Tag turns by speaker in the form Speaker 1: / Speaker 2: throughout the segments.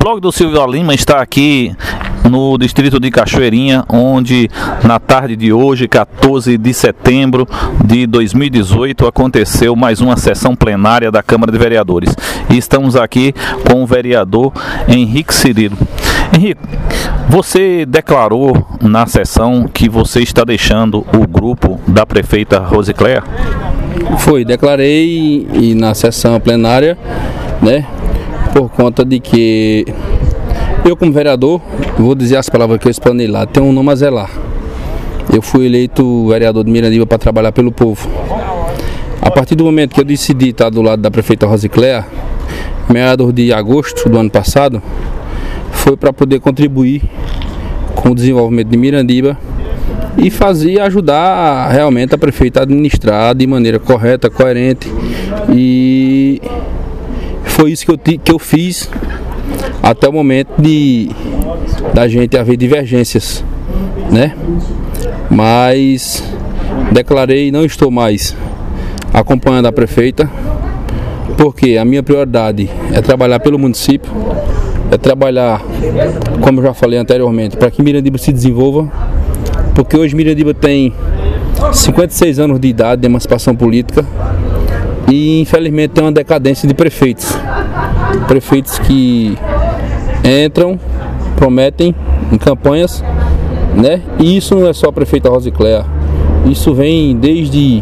Speaker 1: blog do Silvio Lima está aqui no distrito de Cachoeirinha, onde na tarde de hoje, 14 de setembro de 2018, aconteceu mais uma sessão plenária da Câmara de Vereadores. E estamos aqui com o vereador Henrique Cirilo. Henrique, você declarou na sessão que você está deixando o grupo da prefeita Rosicléa?
Speaker 2: Declarei e na sessão plenária, né, por conta de que eu, como vereador, vou dizer as palavras que eu explanei lá, tenho um nome a zelar. Eu fui eleito vereador de Mirandiba para trabalhar pelo povo. A partir do momento que eu decidi estar do lado da prefeita Rosicléa, meados de agosto do ano passado, foi para poder contribuir com o desenvolvimento de Mirandiba e ajudar realmente a prefeita a administrar de maneira correta, coerente, e foi isso que eu fiz até o momento da gente haver divergências, né? Mas declarei, não estou mais acompanhando a prefeita, porque a minha prioridade é trabalhar pelo município, é trabalhar, como eu já falei anteriormente, para que Mirandiba se desenvolva, porque hoje Mirandiba tem 56 anos de idade de emancipação política e infelizmente tem uma decadência de prefeitos que entram, prometem em campanhas, né? E isso não é só a prefeita Rosicléa, isso vem desde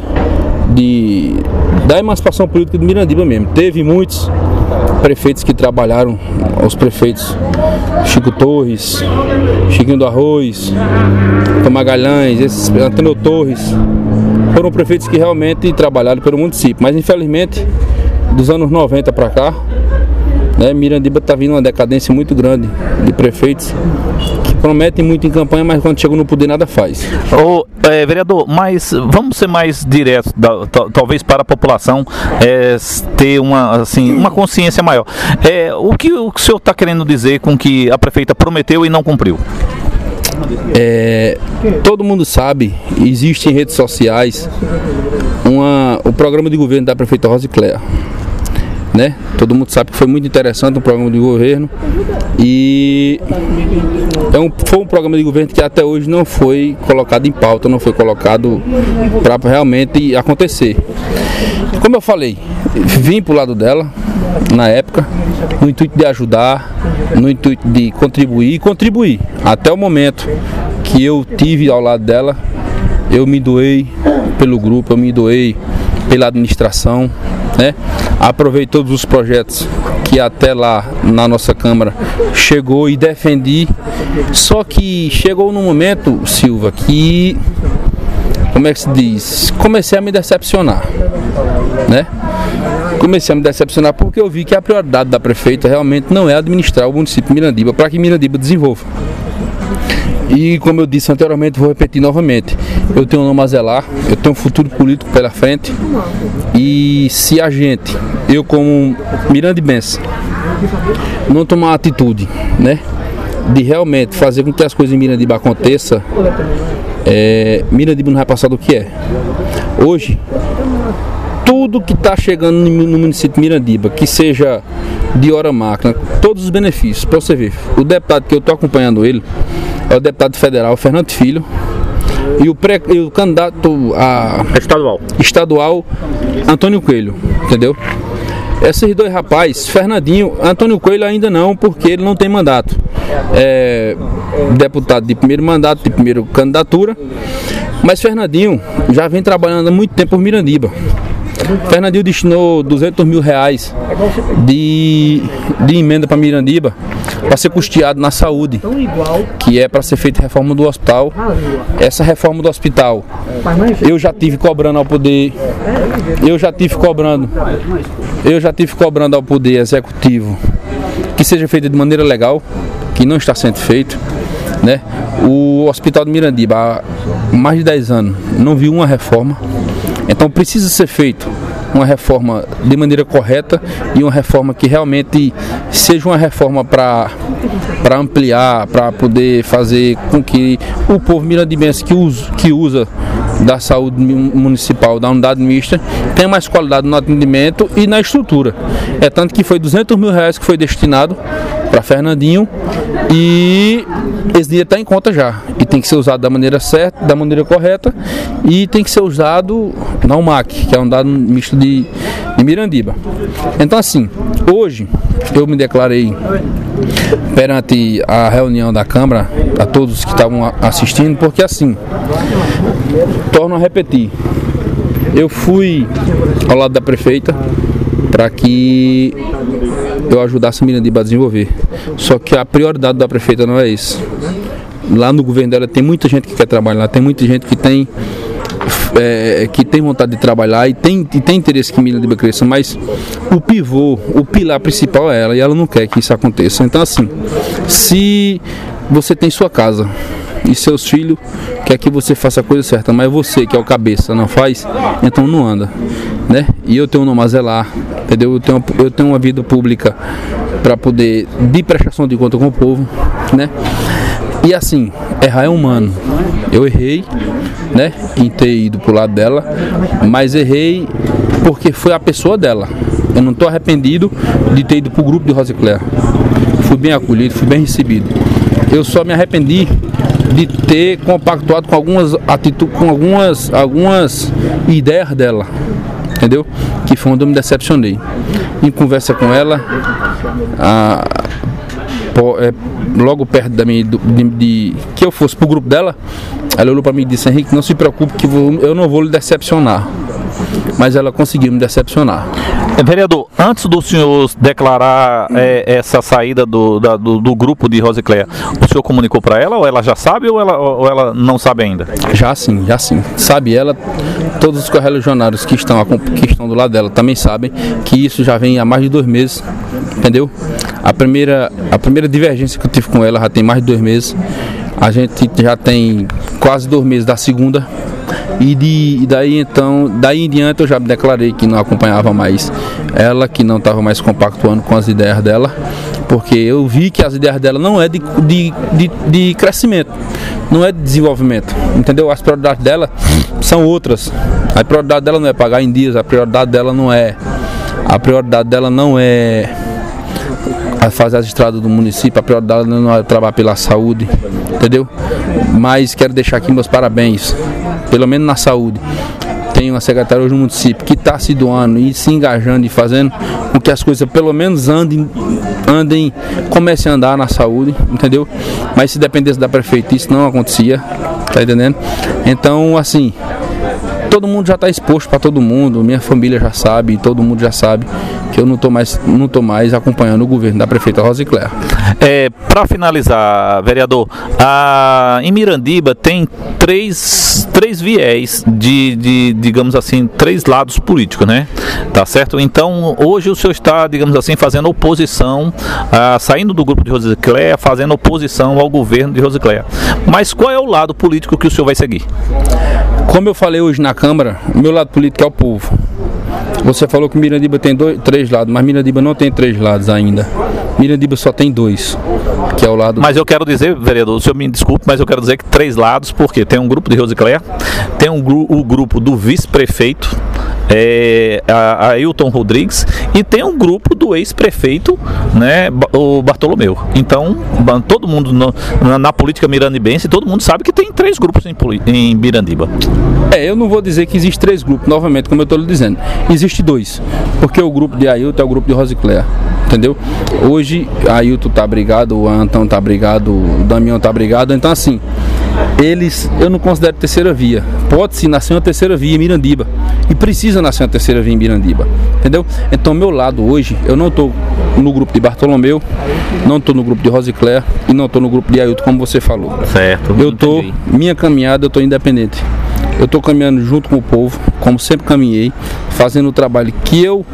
Speaker 2: da emancipação política de Mirandiba mesmo. Teve muitos prefeitos que trabalharam, os prefeitos Chico Torres, Chiquinho do Arroz, Magalhães, Antônio Torres, foram prefeitos que realmente trabalharam pelo município, mas infelizmente dos anos 90 para cá, né, Mirandiba está vindo uma decadência muito grande de prefeitos que prometem muito em campanha, mas quando chegam no poder nada faz.
Speaker 1: Vereador, mas vamos ser mais diretos, talvez para a população ter uma consciência maior. O que o senhor está querendo dizer com que a prefeita prometeu e não cumpriu?
Speaker 2: Todo mundo sabe, existe em redes sociais o programa de governo da prefeita Rosicléa, né? Todo mundo sabe que foi muito interessante o programa de governo e foi um programa de governo que até hoje não foi colocado em pauta, não foi colocado para realmente acontecer. Como eu falei, vim para o lado dela na época, no intuito de ajudar, no intuito de contribuir. Até o momento que eu tive ao lado dela, eu me doei pelo grupo, eu me doei pela administração, né? Aprovei todos os projetos que até lá na nossa Câmara chegou e defendi. Só que chegou num momento, Silva, que, como é que se diz? Comecei a me decepcionar, né? Comecei a me decepcionar porque eu vi que a prioridade da prefeita realmente não é administrar o município de Mirandiba para que Mirandiba desenvolva. E como eu disse anteriormente, vou repetir novamente, eu tenho um nome a zelar, eu tenho um futuro político pela frente, e se a gente, eu como mirandibense, não tomar uma atitude, né, de realmente fazer com que as coisas em Mirandiba aconteçam, Mirandiba não vai passar do que é. Hoje, tudo que está chegando no município de Mirandiba, que seja de hora máquina, todos os benefícios, para você ver, o deputado que eu estou acompanhando ele, é o deputado federal Fernando Filho e o candidato a estadual Antônio Coelho, entendeu? Esses dois rapazes, Fernandinho, Antônio Coelho ainda não, porque ele não tem mandato. É deputado de primeiro mandato, de primeira candidatura, mas Fernandinho já vem trabalhando há muito tempo por Mirandiba. Fernandinho destinou R$200 mil de emenda para Mirandiba para ser custeado na saúde, que é para ser feita a reforma do hospital. Essa reforma do hospital eu já tive cobrando ao poder, ao poder executivo que seja feita de maneira legal, que não está sendo feito, né? O hospital de Mirandiba há mais de 10 anos não viu uma reforma. Então precisa ser feito uma reforma de maneira correta e uma reforma que realmente seja uma reforma para ampliar, para poder fazer com que o povo mirandibense que usa da saúde municipal, da unidade mista, tenha mais qualidade no atendimento e na estrutura. É tanto que foi R$200 mil que foi destinado para Fernandinho, e esse dinheiro está em conta já, e tem que ser usado da maneira certa, da maneira correta, e tem que ser usado na UMAC, que é um dado misto de Mirandiba. Então assim, hoje eu me declarei perante a reunião da Câmara, a todos que estavam assistindo, porque assim, torno a repetir, eu fui ao lado da prefeita para que eu ajudasse a Mirandiba a desenvolver. Só que a prioridade da prefeita não é isso. Lá no governo dela tem muita gente que quer trabalhar, tem muita gente que tem vontade de trabalhar e tem interesse que Mirandiba cresça, mas o pivô, o pilar principal é ela, e ela não quer que isso aconteça. Então assim, se você tem sua casa e seus filhos quer que você faça a coisa certa, mas você que é o cabeça não faz, então não anda, né? E eu tenho um nome a zelar, entendeu? Eu tenho uma vida pública para poder de prestação de conta com o povo, né? E assim, errar é humano. Eu errei, né, em ter ido pro lado dela, mas errei porque foi a pessoa dela. Eu não estou arrependido de ter ido pro grupo de Rosicléa. Fui bem acolhido, fui bem recebido. Eu só me arrependi de ter compactuado com algumas atitudes, com algumas ideias dela, entendeu? Que foi onde eu me decepcionei. Em conversa com ela, logo perto da minha, que eu fosse pro grupo dela, ela olhou para mim e disse: Henrique, não se preocupe que eu não vou lhe decepcionar. Mas ela conseguiu me decepcionar.
Speaker 1: Vereador, antes do senhor declarar essa saída do grupo de Rosicléa, o senhor comunicou para ela, ou ela já sabe, ou ela não sabe ainda?
Speaker 2: Já sim. Sabe ela, todos os correligionários que estão do lado dela também sabem que isso já vem há mais de 2 meses, entendeu? A primeira divergência que eu tive com ela já tem mais de 2 meses. A gente já tem quase 2 meses da segunda. E daí em diante eu já me declarei que não acompanhava mais ela, que não estava mais compactuando com as ideias dela, porque eu vi que as ideias dela não é de crescimento, não é de desenvolvimento, entendeu? As prioridades dela são outras. A prioridade dela não é pagar em dias, a prioridade dela não é fazer as estradas do município, a prioridade dela não é trabalhar pela saúde, entendeu? Mas quero deixar aqui meus parabéns, pelo menos na saúde. Tem uma secretária hoje no município que está se doando e se engajando e fazendo com que as coisas pelo menos comecem a andar na saúde, entendeu? Mas se dependesse da prefeita isso não acontecia, tá entendendo? Então assim, todo mundo já está exposto para todo mundo, minha família já sabe, todo mundo já sabe que eu não tô mais acompanhando o governo da prefeita Rosicléa.
Speaker 1: Para finalizar, vereador, em Mirandiba tem três viés digamos assim, 3 lados políticos, né? Tá certo? Então, hoje o senhor está, digamos assim, fazendo oposição, saindo do grupo de Rosicléa, fazendo oposição ao governo de Rosicléa. Mas qual é o lado político que o senhor vai seguir?
Speaker 2: Como eu falei hoje na Câmara, o meu lado político é o povo. Você falou que Mirandiba tem 3 lados, mas Mirandiba não tem 3 lados ainda. Mirandiba só tem 2, que é o lado... Mas
Speaker 1: eu quero dizer, vereador, o senhor me desculpe, mas eu quero dizer que 3 lados, porque tem um grupo de Rosicléa, tem o grupo do vice-prefeito, Ailton Rodrigues, e tem um grupo do ex-prefeito, né, o Bartolomeu. Então, todo mundo na política mirandibense, todo mundo sabe que tem 3 grupos em Mirandiba.
Speaker 2: Eu não vou dizer que existe 3 grupos, novamente, como eu estou lhe dizendo. Existe 2, porque o grupo de Ailton é o grupo de Rosicléa, entendeu? Hoje, Ailton está brigado, o Antão está brigado, o Damião está brigado, então assim, eu não considero terceira via. Pode-se nascer uma terceira via em Mirandiba, e precisa nascer uma terceira via em Mirandiba, entendeu? Então, meu lado hoje, eu não estou no grupo de Bartolomeu, não estou no grupo de Rosicléa e não estou no grupo de Ailton, como você falou.
Speaker 1: Certo.
Speaker 2: Minha caminhada, eu estou independente. Eu estou caminhando junto com o povo, como sempre caminhei, fazendo o trabalho que eu...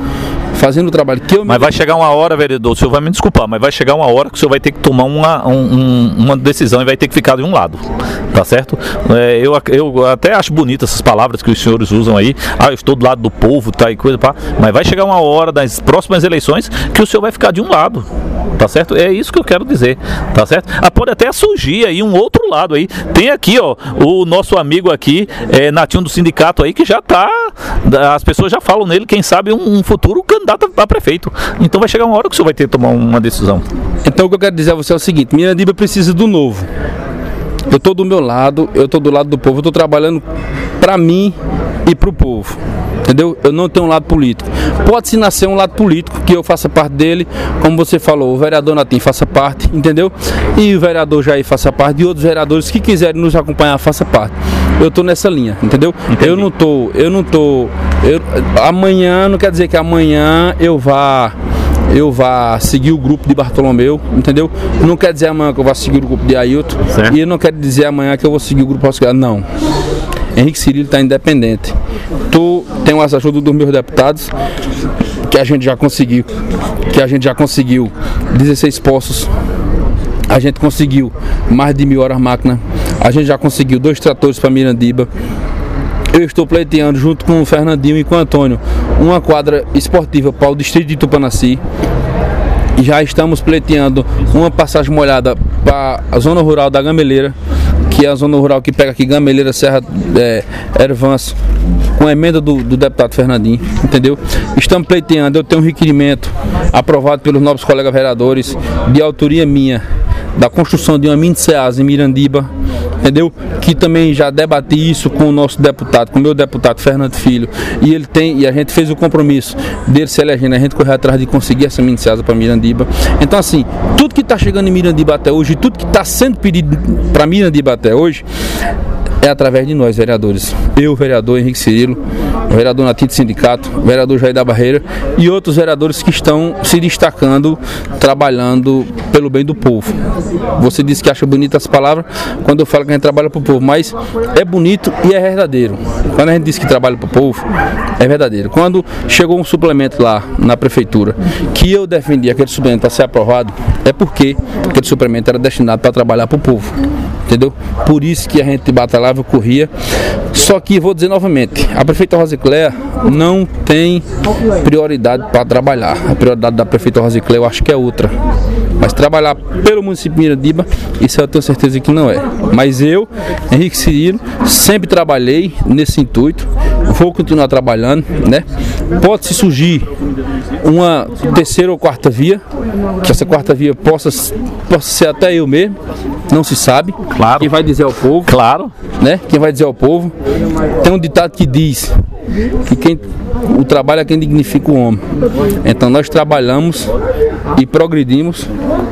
Speaker 2: Mas
Speaker 1: vai chegar uma hora, vereador, o senhor vai me desculpar, mas vai chegar uma hora que o senhor vai ter que tomar uma decisão e vai ter que ficar de um lado, tá certo? Eu até acho bonitas essas palavras que os senhores usam aí, eu estou do lado do povo, tá, e coisa, pá, mas vai chegar uma hora das próximas eleições que o senhor vai ficar de um lado, tá certo? É isso que eu quero dizer, tá certo? Pode até surgir aí um outro lado aí, tem aqui, ó, o nosso amigo aqui, Natinho do sindicato aí, que já tá, as pessoas já falam nele, quem sabe um futuro candidato a prefeito. Então vai chegar uma hora que o senhor vai ter que tomar uma decisão.
Speaker 2: Então o que eu quero dizer a você é o seguinte: Mirandiba precisa do novo. Eu estou do meu lado, eu estou do lado do povo, eu estou trabalhando para mim e para o povo. Entendeu? Eu não tenho um lado político. Pode-se nascer um lado político, que eu faça parte dele, como você falou, o vereador Natim faça parte, entendeu? E o vereador Jair faça parte, e outros vereadores que quiserem nos acompanhar faça parte. Eu estou nessa linha, entendeu? Entendi. Eu não tô. Amanhã, não quer dizer que amanhã eu vá seguir o grupo de Bartolomeu, entendeu? Não quer dizer amanhã que eu vou seguir o grupo de Ailton, certo. E não quer dizer amanhã que eu vou seguir o grupo Oscar. Não. Henrique Cirilo está independente. Tem as ajudas dos meus deputados, que a gente já conseguiu 16 postos, a gente conseguiu mais de 1.000 horas máquina, a gente já conseguiu 2 tratores para Mirandiba. Eu estou pleiteando junto com o Fernandinho e com o Antônio uma quadra esportiva para o distrito de Tupanaci. Já estamos pleiteando uma passagem molhada para a zona rural da Gameleira, que é a zona rural que pega aqui Gameleira, Serra Ervanço, com a emenda do deputado Fernandinho, entendeu? Estamos pleiteando, eu tenho um requerimento aprovado pelos novos colegas vereadores, de autoria minha, da construção de uma mini SEASA em Mirandiba, entendeu? Que também já debati isso com o nosso deputado, com o meu deputado Fernando Filho, e a gente fez o compromisso dele se elegendo, a gente correr atrás de conseguir essa mini SEASA para Mirandiba. Então assim, tudo que está chegando em Mirandiba até hoje, tudo que está sendo pedido para Mirandiba até hoje, é através de nós, vereadores. Eu, vereador Henrique Cirilo, o vereador Natim do Sindicato, o vereador Jair da Barreira e outros vereadores que estão se destacando, trabalhando pelo bem do povo. Você disse que acha bonita as palavras quando eu falo que a gente trabalha para o povo, mas é bonito e é verdadeiro. Quando a gente diz que trabalha para o povo, é verdadeiro. Quando chegou um suplemento lá na prefeitura, que eu defendi aquele suplemento para ser aprovado, é porque aquele suplemento era destinado para trabalhar para o povo. Entendeu? Por isso que a gente batalhava, corria. Só que vou dizer novamente, a prefeita Rosicléa não tem prioridade para trabalhar. A prioridade da prefeita Rosicléa eu acho que é outra. Mas trabalhar pelo município de Mirandiba, isso eu tenho certeza que não é. Mas eu, Henrique Cirilo, sempre trabalhei nesse intuito. Vou continuar trabalhando, né? Pode-se surgir uma terceira ou quarta via, que essa quarta via possa ser até eu mesmo, não se sabe.
Speaker 1: Claro.
Speaker 2: Quem vai dizer ao povo?
Speaker 1: Claro.
Speaker 2: Né? Quem vai dizer ao povo? Tem um ditado que diz que o trabalho é quem dignifica o homem. Então nós trabalhamos e progredimos.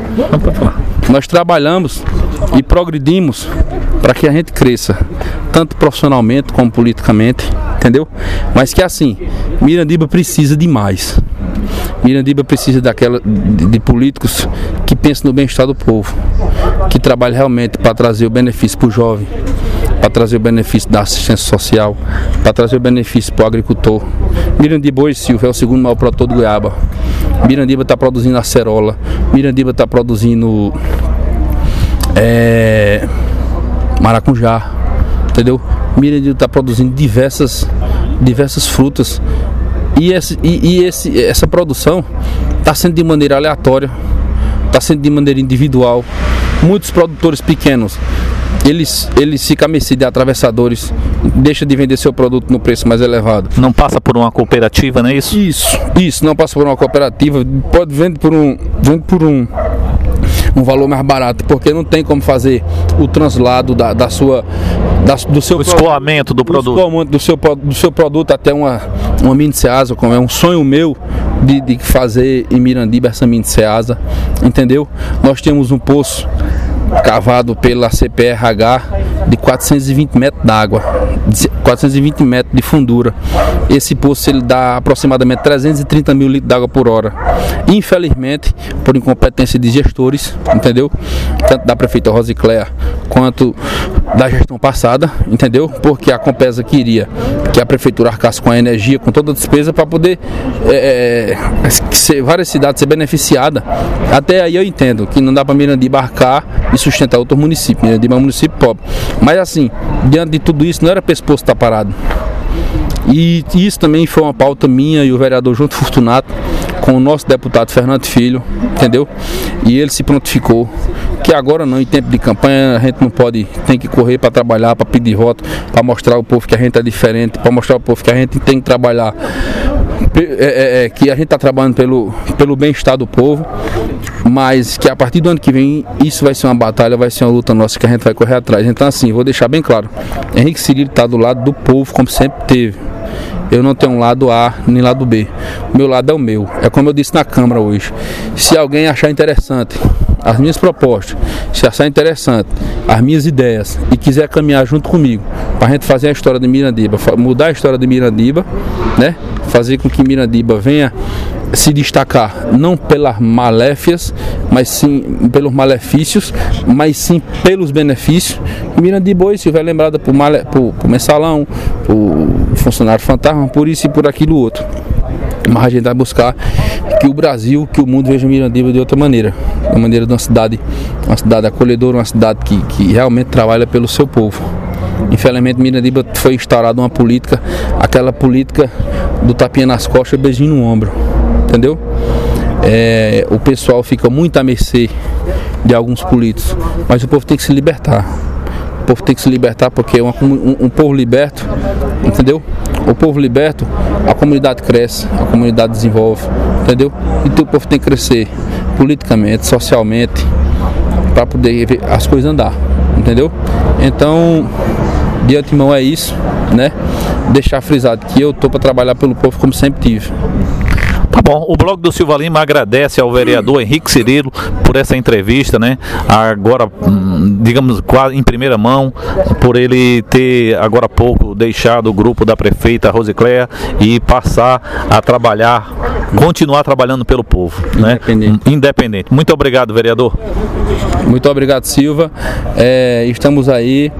Speaker 2: Nós trabalhamos e progredimos para que a gente cresça, tanto profissionalmente como politicamente, entendeu? Mas que assim, Mirandiba precisa de mais. Mirandiba precisa de políticos que pensem no bem-estar do povo, que trabalhem realmente para trazer o benefício para o jovem, para trazer o benefício da assistência social, para trazer o benefício para o agricultor. Mirandiba hoje, Silvio, é o segundo maior produtor de goiaba. Mirandiba está produzindo acerola, Mirandiba está produzindo maracujá, entendeu? Mirandiba está produzindo diversas frutas. E essa produção está sendo de maneira aleatória, está sendo de maneira individual. Muitos produtores pequenos, eles ficam a mercê de atravessadores, deixam de vender seu produto no preço mais elevado.
Speaker 1: Não passa por uma cooperativa, não é isso?
Speaker 2: Isso, não passa por uma cooperativa, pode vender por um valor mais barato, porque não tem como fazer o translado do seu
Speaker 1: escoamento do produto.
Speaker 2: Do seu produto até uma mini SEASA, como é um sonho meu de fazer em Mirandiba essa mini SEASA, entendeu? Nós temos um poço cavado pela CPRH de 420 metros d'água, 420 metros de fundura. Esse poço ele dá aproximadamente 330 mil litros d'água por hora. Infelizmente, por incompetência de gestores, entendeu? Tanto da prefeita Rosicléa quanto da gestão passada, entendeu? Porque a Compesa queria que a prefeitura arcasse com a energia, com toda a despesa para poder várias cidades ser beneficiadas. Até aí eu entendo que não dá para Mirandiba arcar e sustentar outro município. Mirandiba é um município pobre. Mas assim, diante de tudo isso, não era para esse posto estar parado. E isso também foi uma pauta minha e o vereador Junto Fortunato com o nosso deputado Fernando Filho, entendeu? E ele se prontificou que agora não, em tempo de campanha, a gente não pode, tem que correr para trabalhar, para pedir voto, para mostrar ao povo que a gente é diferente, para mostrar ao povo que a gente tem que trabalhar, que a gente está trabalhando pelo bem-estar do povo. mas que a partir do ano que vem isso vai ser uma batalha, vai ser uma luta nossa que a gente vai correr atrás. Então assim, vou deixar bem claro, Henrique Cirilo está do lado do povo, como sempre teve. Eu não tenho um lado A nem lado B. O meu lado é o meu. É como eu disse na Câmara hoje. Se alguém achar interessante as minhas propostas, se achar interessante as minhas ideias e quiser caminhar junto comigo para a gente fazer a história de Mirandiba, mudar a história de Mirandiba, né? Fazer com que Mirandiba venha se destacar não pelas maléfias, mas sim pelos malefícios, mas sim pelos benefícios. Mirandiba hoje se vai lembrada por mensalão, por funcionário fantasma, por isso e por aquilo outro. Mas a gente vai buscar que o Brasil, que o mundo veja Mirandiba de outra maneira, de maneira de uma cidade acolhedora, uma cidade que realmente trabalha pelo seu povo. Infelizmente Mirandiba foi instaurada uma política, aquela política do tapinha nas costas e beijinho no ombro, entendeu? O pessoal fica muito à mercê de alguns políticos, mas o povo tem que se libertar. O povo tem que se libertar porque é um povo liberto, entendeu? O povo liberto, a comunidade cresce, a comunidade desenvolve, entendeu? Então o povo tem que crescer politicamente, socialmente, para poder ver as coisas andar, entendeu? Então, de antemão é isso, né? Deixar frisado que eu estou para trabalhar pelo povo como sempre tive.
Speaker 1: Tá bom, o Blog do Silva Lima agradece ao vereador Henrique Cirilo por essa entrevista, né? Agora, digamos, quase em primeira mão, por ele ter agora há pouco deixado o grupo da prefeita Rosicléa e passar a trabalhar, continuar trabalhando pelo povo, né? Independente. Muito obrigado, vereador.
Speaker 2: Muito obrigado, Silva. Estamos aí.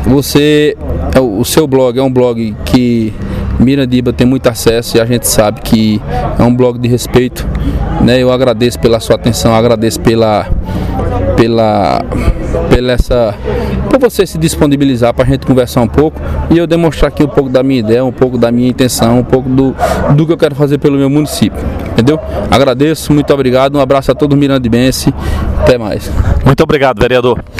Speaker 2: O seu blog é um blog que Mirandiba tem muito acesso e a gente sabe que é um blog de respeito, né? Eu agradeço pela sua atenção, agradeço por você se disponibilizar para a gente conversar um pouco e eu demonstrar aqui um pouco da minha ideia, um pouco da minha intenção, um pouco do que eu quero fazer pelo meu município, entendeu? Agradeço, muito obrigado, um abraço a todos os mirandibenses, até mais.
Speaker 1: Muito obrigado, vereador.